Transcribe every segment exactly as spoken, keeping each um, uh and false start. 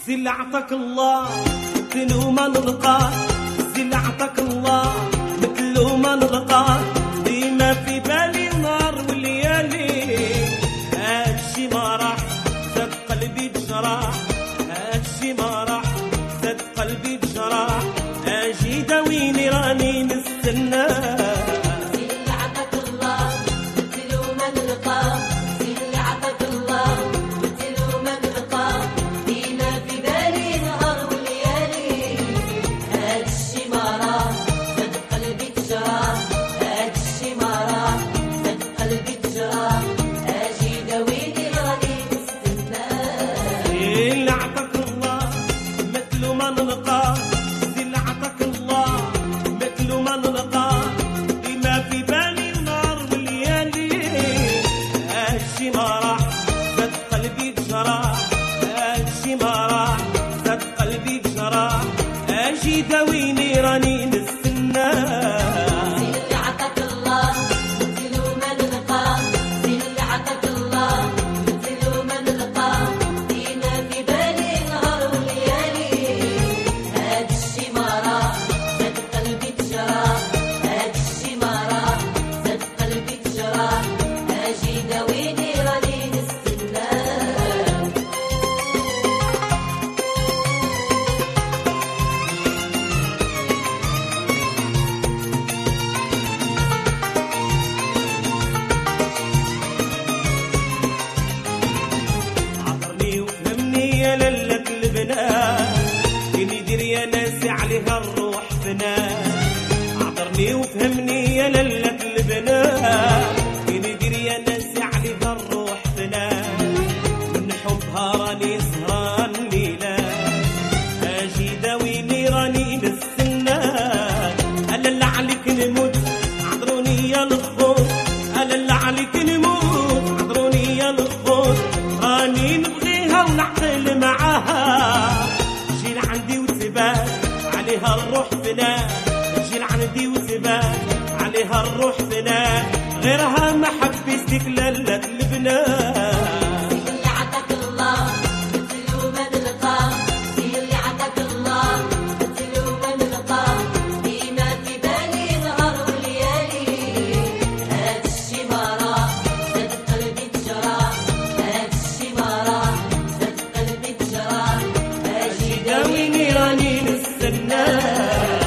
اللي عطاك الله مثل ما نلقاه، اللي عطاك الله مثل ما نلقاه، ديما في بالي نهار وليالي. هادشي ما راح زاد قلبي بجراح، هادشي ما راح زاد قلبي بجراح، اجي داويني راني نستناه. اجي داويني راني نستنى. اللي عطاك الله مثل ما نلقاه، اللي عطاك الله مثل ما نلقاه، ديما في بالي نهار وليالي. هادشي ما راح زاد قلبي تجرح، هادشي ما راح زاد قلبي تجرح، اجي داويني راني نستنى. يا للك البنات كي ندير يا ناسي عليها الروح فنان، عطرني وفهمني يا للك البنات كي ندير يا ناسي عليها الروح فنان، من حبها راني سهران ليلة، اجي داويني راني نستنى. الا عليك نموت عذروني يا الخوت، الا عليك نموت عذروني يا الخوت، راني نبغيها ونعقل معاها، جي لعندي وثبات عليها الروح فنان، جي لعندي وثبات عليها الروح فنان، غيرها ما حبيتك للك البنات. اللي عطاك الله مثل ما نلقاه، اللي عطاك الله مثل ما نلقاه، ديما في بالي نهار وليالي. هادشي ما راح زاد قلبي تجرح، هادشي ما راح زاد قلبي تجرح، اجي داويني راني نستنى.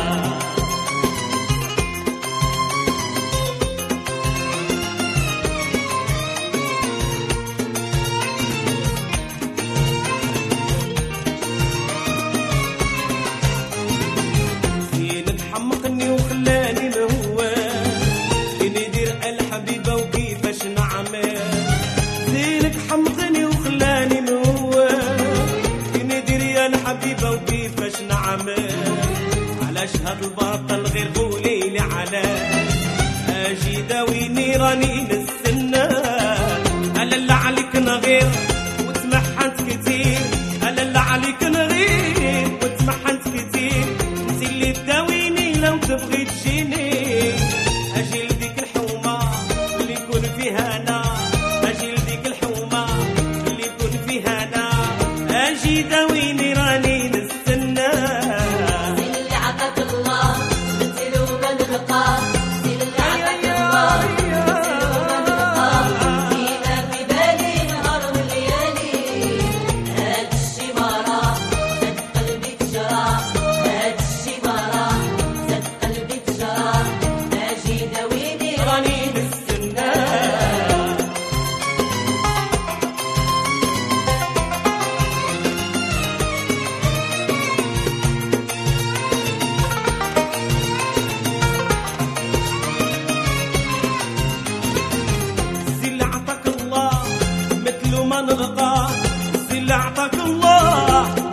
زينك حمقني وخلاني مهوان، كي ندير الحبيبة وكيفاش نعمل، زينك حمقني وخلاني مهوان، كي ندير يا الحبيبة وكيفاش نعمل، علاش هاد الباطل غير قوليلي علاش، اجي داويني راني نستنى. الا عليك نغير وتمحنت كتير، الا عليك نغير وتمحنت كتير، انت اللي تداويني لو تبغي تجيني، اجي لديك الحومة اللي يكون فيها انا، اجي لديك الحومة اللي يكون فيها انا، اجي داويني راني نستنى. اللي عطاك الله مثل ما نلقاه، اللي عطاك الله مثل ما نلقاه، ديما في بالي نهار وليالي. هادشي ما راح زاد قلبي تجرح، هادشي ما راح زاد قلبي تجرح، اجي داويني راني نستنى. اللي عطاك الله مثل ما نلقاه، اللي عطاك الله